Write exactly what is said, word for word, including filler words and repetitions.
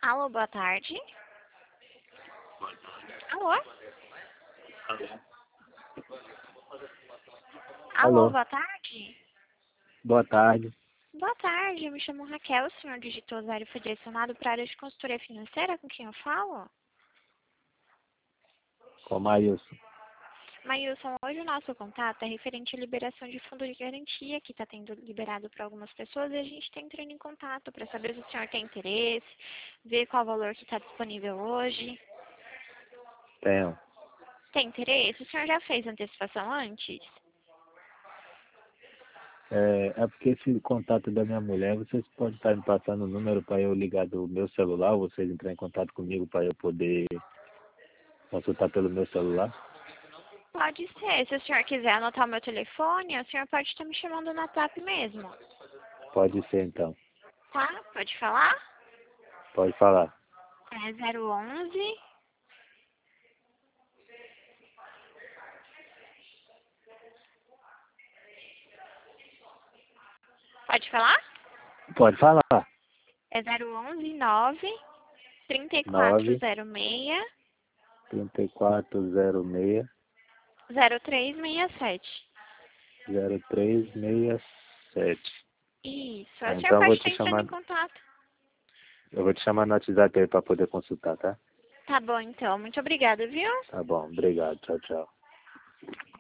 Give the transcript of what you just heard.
Alô, boa tarde. Alô? Alô, Alô, boa tarde. boa tarde. Boa tarde, eu me chamo Raquel. O senhor digitou zero e foi direcionado para a área de consultoria financeira com quem eu falo? Com Maílson. Maílson, hoje o nosso contato é referente à liberação de fundo de garantia que está tendo liberado para algumas pessoas e a gente está entrando em contato para saber se o senhor tem interesse, ver qual o valor que está disponível hoje. Tenho. Tem interesse? O senhor já fez antecipação antes? É, é porque esse contato da minha mulher, vocês podem estar me passando o número para eu ligar do meu celular, ou vocês entrarem em contato comigo para eu poder consultar pelo meu celular? Pode ser. Se o senhor quiser anotar o meu telefone, o senhor pode estar me chamando no WhatsApp mesmo. Pode ser então. Tá? Pode falar? Pode falar. É zero onze. Pode falar? Pode falar. É zero onze nove trinta e quatro Nove zero seis trinta e quatro zero seis zero três seis sete. zero três seis sete. Isso. Ah, O senhor então eu pode vou estar te entrando em chamar, contato. eu vou te chamar no WhatsApp aí para poder consultar, tá? Tá bom, então. Muito obrigada, viu? Tá bom, obrigado. Tchau, tchau.